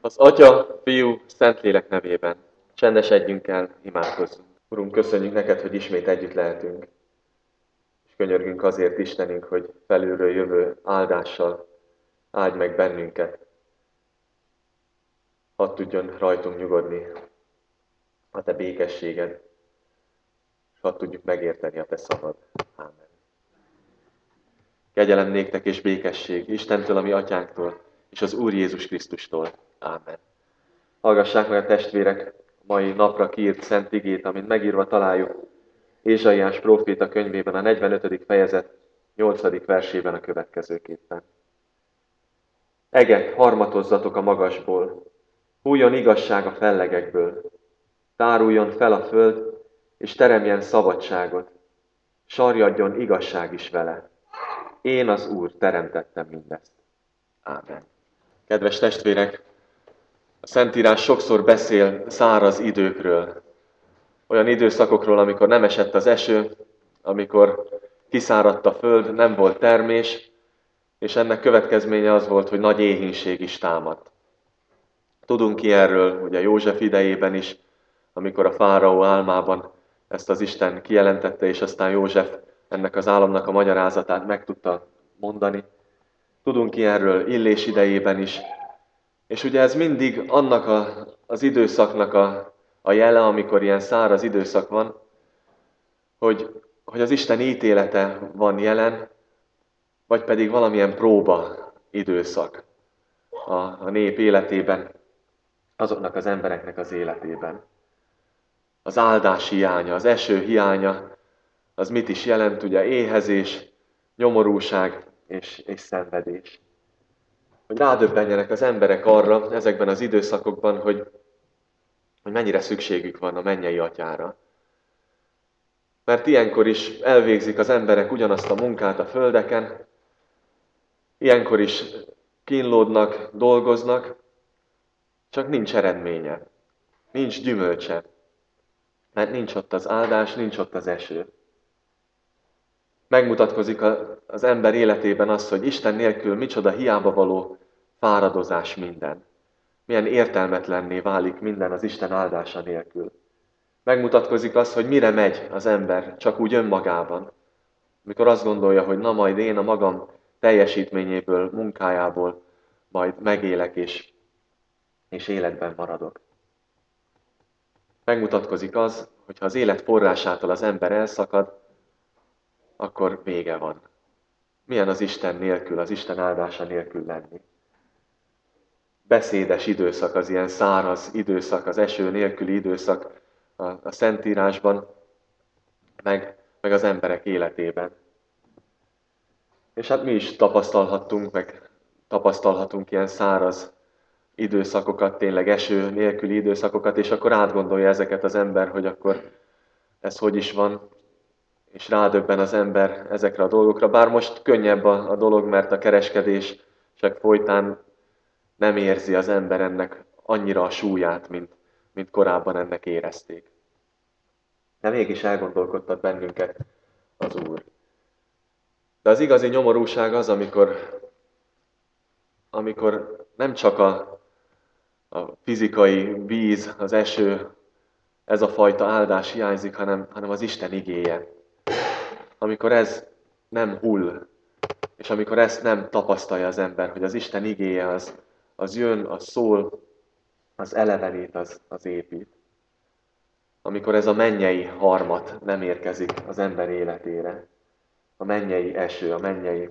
Az Atya, Fiú, Szentlélek nevében csendesedjünk el, imádkozzunk. Urunk, köszönjük neked, hogy ismét együtt lehetünk. És könyörgünk azért Istenünk, hogy felülről jövő áldással áldj meg bennünket. Hadd tudjon rajtunk nyugodni a te békességed, és hadd tudjuk megérteni a te szavad. Ámen. Kegyelem néktek és békesség Istentől, a mi atyánktól, és az Úr Jézus Krisztustól. Ámen. Hallgassák meg a testvérek mai napra kiírt szent igét, amit megírva találjuk Ézsaiás próféta könyvében, a 45. fejezet 8. versében a következőképpen. Egek, harmatozzatok a magasból, fújjon igazság a fellegekből, táruljon fel a föld, és teremjen szabadságot, sarjadjon igazság is vele. Én az Úr teremtettem mindezt. Ámen. Kedves testvérek, a Szentírás sokszor beszél száraz időkről, olyan időszakokról, amikor nem esett az eső, amikor kiszáradt a föld, nem volt termés, és ennek következménye az volt, hogy nagy éhínség is támadt. Tudunk ilyenről, ugye József idejében is, amikor a fáraó álmában ezt az Isten kijelentette, és aztán József ennek az álomnak a magyarázatát meg tudta mondani. Tudunk ilyenről Illés idejében is, és ugye ez mindig annak az időszaknak a jele, amikor ilyen száraz időszak van, hogy az Isten ítélete van vagy pedig valamilyen próba időszak a nép életében, azoknak az embereknek az életében. Az áldás hiánya, az eső hiánya, az mit is jelent? Ugye éhezés, nyomorúság és szenvedés. Hogy rádöbbenjenek az emberek arra ezekben az időszakokban, hogy mennyire szükségük van a mennyei atyára. Mert ilyenkor is elvégzik az emberek ugyanazt a munkát a földeken, ilyenkor is kínlódnak, dolgoznak, csak nincs eredménye, nincs gyümölcse, mert nincs ott az áldás, nincs ott az eső. Megmutatkozik az ember életében az, hogy Isten nélkül micsoda hiába való fáradozás minden. Milyen értelmetlenné válik minden az Isten áldása nélkül. Megmutatkozik az, hogy mire megy az ember csak úgy önmagában, amikor azt gondolja, hogy na majd én a magam teljesítményéből, munkájából majd megélek és életben maradok. Megmutatkozik az, hogy ha az élet forrásától az ember elszakad, akkor vége van. Milyen az Isten nélkül, az Isten áldása nélkül lenni? Beszédes időszak, az ilyen száraz időszak, az eső nélküli időszak a Szentírásban, meg az emberek életében. És hát mi is tapasztalhatunk ilyen száraz időszakokat, tényleg eső nélküli időszakokat, és akkor átgondolja ezeket az ember, hogy akkor ez hogy is van, és rádöbben az ember ezekre a dolgokra. Bár most könnyebb a dolog, mert a kereskedések folytán nem érzi az ember ennek annyira a súlyát, mint korábban ennek érezték. De mégis elgondolkodtat bennünket az Úr. De az igazi nyomorúság az, amikor nem csak a fizikai víz, az eső, ez a fajta áldás hiányzik, hanem az Isten igéje. Amikor ez nem hull, és amikor ezt nem tapasztalja az ember, hogy az Isten igéje az jön, az szól, az elevenít, az épít. Amikor ez a mennyei harmat nem érkezik az ember életére. A mennyei eső, a mennyei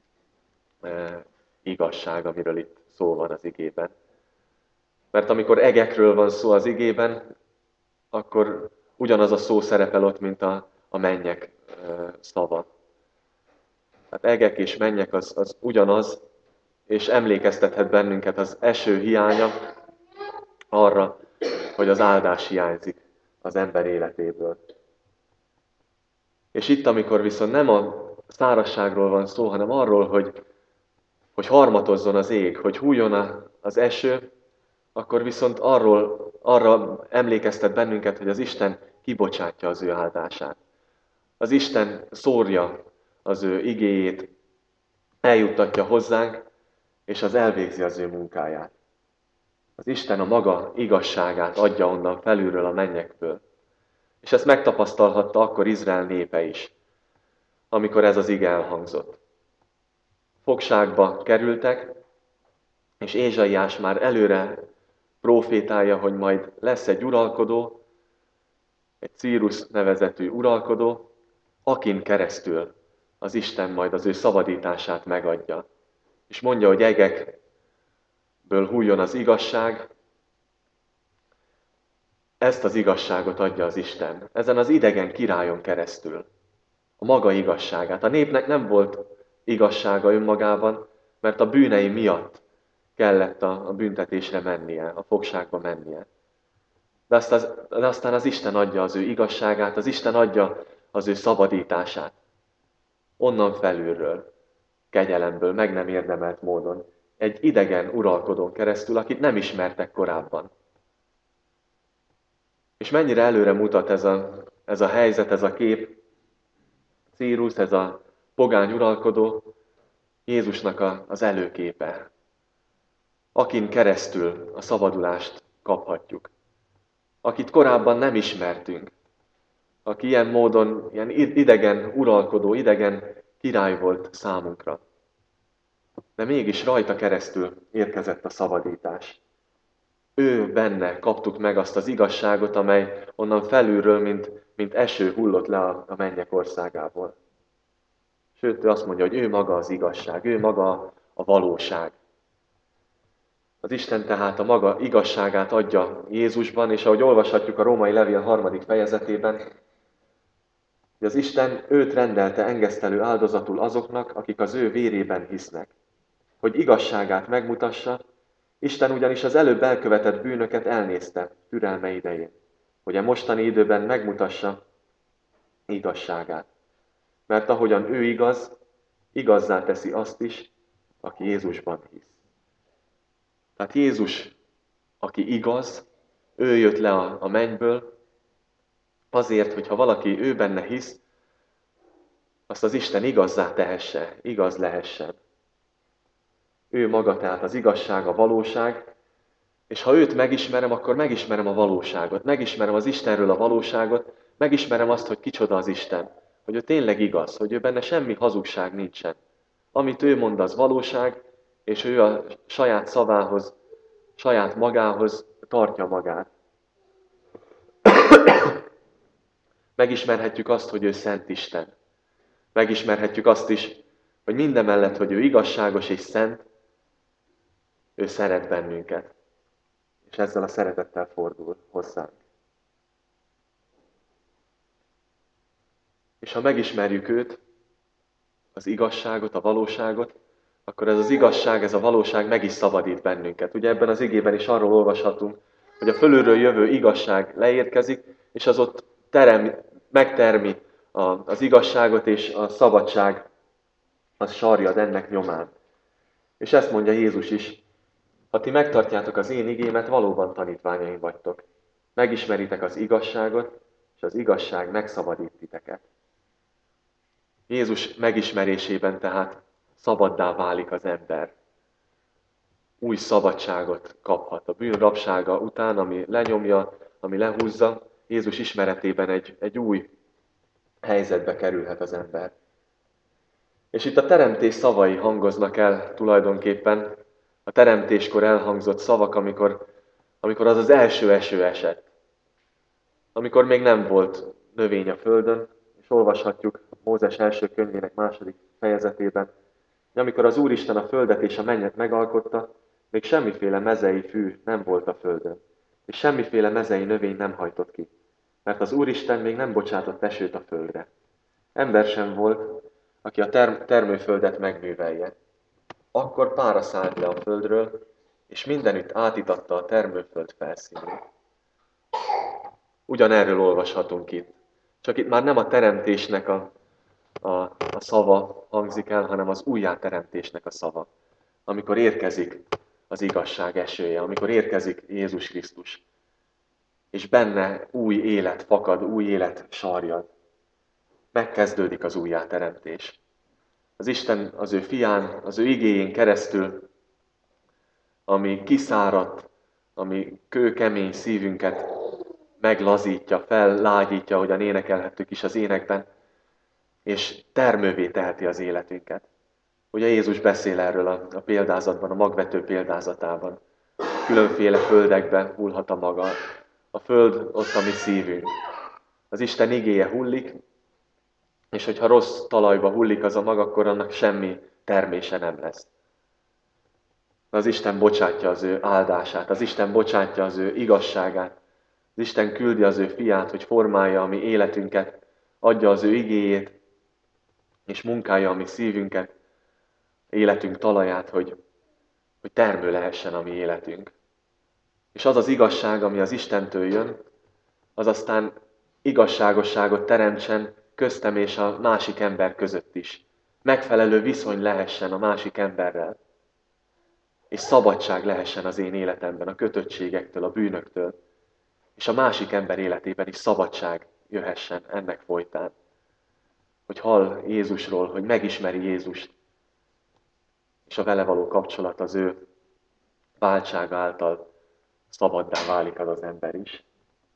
igazság, amiről itt szó van az igében. Mert amikor egekről van szó az igében, akkor ugyanaz a szó szerepel ott, mint a mennyek szava. Tehát egek és mennyek az ugyanaz, és emlékeztethet bennünket az eső hiánya arra, hogy az áldás hiányzik az ember életéből. És itt, amikor viszont nem a szárazságról van szó, hanem arról, hogy harmatozzon az ég, hogy hújjon az eső, akkor viszont arra emlékeztet bennünket, hogy az Isten kibocsátja az ő áldását. Az Isten szórja az ő igéjét, eljuttatja hozzánk, és az elvégzi az ő munkáját. Az Isten a maga igazságát adja onnan felülről a mennyekből. És ezt megtapasztalhatta akkor Izrael népe is, amikor ez az ige elhangzott. Fogságba kerültek, és Ézsaiás már előre prófétálja, hogy majd lesz egy uralkodó, egy Círus nevezetű uralkodó, akin keresztül az Isten majd az ő szabadítását megadja. És mondja, hogy egekből hújjon az igazság, ezt az igazságot adja az Isten. Ezen az idegen királyon keresztül. A maga igazságát. A népnek nem volt igazsága önmagában, mert a bűnei miatt kellett a büntetésre mennie, a fogságba mennie. De aztán az Isten adja az ő igazságát, az Isten adja az ő szabadítását. Onnan felülről, kegyelemből, meg nem érdemelt módon. Egy idegen uralkodón keresztül, akit nem ismertek korábban. És mennyire előre mutat ez a helyzet, ez a kép, Círus, ez a pogány uralkodó, Jézusnak az előképe, akin keresztül a szabadulást kaphatjuk. Akit korábban nem ismertünk, aki ilyen módon, ilyen idegen uralkodó, idegen király volt számunkra. De mégis rajta keresztül érkezett a szabadítás. Ő benne kaptuk meg azt az igazságot, amely onnan felülről, mint eső hullott le a mennyek országából. Sőt, ő azt mondja, hogy ő maga az igazság, ő maga a valóság. Az Isten tehát a maga igazságát adja Jézusban, és ahogy olvashatjuk a Római Levél 3. fejezetében, hogy az Isten őt rendelte engesztelő áldozatul azoknak, akik az ő vérében hisznek, hogy igazságát megmutassa. Isten ugyanis az előbb elkövetett bűnöket elnézte türelme idején, hogy a mostani időben megmutassa igazságát. Mert ahogyan ő igaz, igazzá teszi azt is, aki Jézusban hisz. Tehát Jézus, aki igaz, ő jött le a mennyből, azért, hogyha valaki ő benne hisz, azt az Isten igazzá tehesse, igaz lehessen. Ő maga tehát az igazság, a valóság, és ha őt megismerem, akkor megismerem a valóságot, megismerem az Istenről a valóságot, megismerem azt, hogy kicsoda az Isten, hogy ő tényleg igaz, hogy ő benne semmi hazugság nincsen. Amit ő mond, az valóság, és ő a saját szavához, saját magához tartja magát. Megismerhetjük azt, hogy ő Szent Isten. Megismerhetjük azt is, hogy mindemellett, hogy ő igazságos és szent, ő szeret bennünket. És ezzel a szeretettel fordul hozzánk. És ha megismerjük őt, az igazságot, a valóságot, akkor ez az igazság, ez a valóság meg is szabadít bennünket. Ugye ebben az igében is arról olvashatunk, hogy a fölülről jövő igazság leérkezik, és az ott megtermi az igazságot, és a szabadság az sarjad ennek nyomán. És ezt mondja Jézus is, ha ti megtartjátok az én igémet, valóban tanítványaim vagytok. Megismeritek az igazságot, és az igazság megszabadít titeket. Jézus megismerésében tehát szabaddá válik az ember. Új szabadságot kaphat. A bűn rabsága után, ami lenyomja, ami lehúzza, Jézus ismeretében egy új helyzetbe kerülhet az ember. És itt a teremtés szavai hangoznak el tulajdonképpen, a teremtéskor elhangzott szavak, amikor az első eső esett. Amikor még nem volt növény a földön, és olvashatjuk Mózes első könyvének 2. fejezetében, hogy amikor az Úristen a földet és a mennyet megalkotta, még semmiféle mezei fű nem volt a földön, és semmiféle mezei növény nem hajtott ki, mert az Úristen még nem bocsátott esőt a földre. Ember sem volt, aki a termőföldet megművelje. Akkor pára szállt le a földről, és mindenütt átitatta a termőföld felszínét. Ugyanerről olvashatunk itt. Csak itt már nem a teremtésnek a szava hangzik el, hanem az újjáteremtésnek a szava. Amikor érkezik az igazság esője, amikor érkezik Jézus Krisztus. És benne új élet fakad, új élet sarjad. Megkezdődik az újjáteremtés. Az Isten az ő fián, az ő igéjén keresztül, ami kiszáradt ami kőkemény szívünket meglazítja, fellágyítja, ahogyan énekelhettük is az énekben, és termővé teheti az életünket. Ugye Jézus beszél erről a példázatban, a magvető példázatában. Különféle földekbe hullhat a maga. A föld ott a mi szívünk. Az Isten igéje hullik, és hogyha rossz talajba hullik az a mag, akkor annak semmi termése nem lesz. Az Isten bocsátja az ő áldását, az Isten bocsátja az ő igazságát, az Isten küldi az ő fiát, hogy formálja a mi életünket, adja az ő igéjét, és munkálja a mi szívünket, életünk talaját, hogy termő lehessen a mi életünk. És az az igazság, ami az Istentől jön, az aztán igazságosságot teremtsen köztem és a másik ember között is. Megfelelő viszony lehessen a másik emberrel. És szabadság lehessen az én életemben a kötöttségektől, a bűnöktől. És a másik ember életében is szabadság jöhessen ennek folytán. Hogy hall Jézusról, hogy megismeri Jézust, és a vele való kapcsolat az ő váltsága által szabaddá válik az ember is.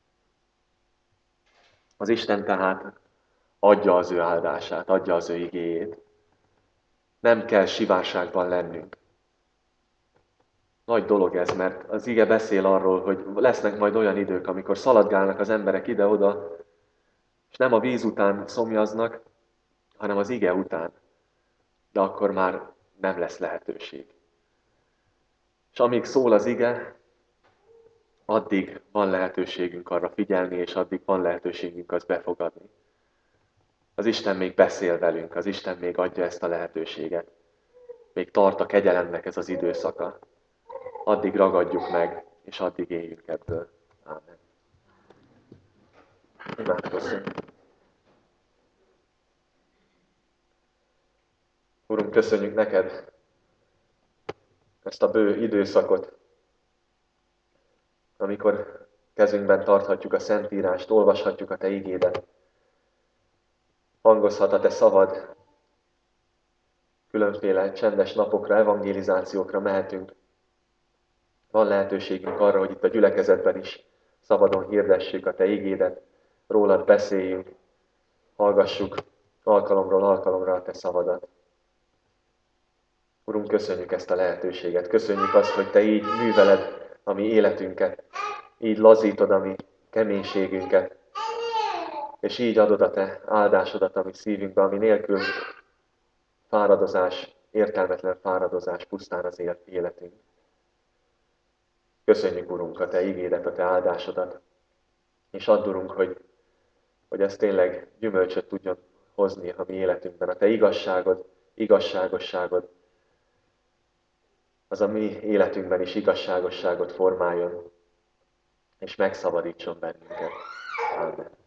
Az Isten tehát adja az ő áldását, adja az ő igéjét. Nem kell sivárságban lennünk. Nagy dolog ez, mert az ige beszél arról, hogy lesznek majd olyan idők, amikor szaladgálnak az emberek ide-oda, és nem a víz után szomjaznak, hanem az ige után. De akkor már nem lesz lehetőség. És amíg szól az ige, addig van lehetőségünk arra figyelni, és addig van lehetőségünk azt befogadni. Az Isten még beszél velünk, az Isten még adja ezt a lehetőséget. Még tart a kegyelemnek ez az időszaka. Addig ragadjuk meg, és addig éljünk ebből. Ámen. Imádkozzunk. Urunk, köszönjük neked ezt a bő időszakot, amikor kezünkben tarthatjuk a Szentírást, olvashatjuk a Te igédet, hangozhat a Te szavad, különféle csendes napokra, evangelizációkra mehetünk. Van lehetőségünk arra, hogy itt a gyülekezetben is szabadon hirdessük a Te igédet, rólad beszéljünk, hallgassuk alkalomról alkalomra a Te szavadat. Urunk, köszönjük ezt a lehetőséget, köszönjük azt, hogy Te így műveled a mi életünket, így lazítod a mi keménységünket, és így adod a Te áldásodat a mi szívünkbe, ami nélkül fáradozás, értelmetlen fáradozás, pusztán az életünk. Köszönjük, Urunk, a Te igédet, a Te áldásodat, és add, Urunk, hogy ez tényleg gyümölcsöt tudjon hozni a mi életünkben. A Te igazságod, igazságosságod, az a mi életünkben is igazságosságot formáljon, és megszabadítson bennünket. Amen.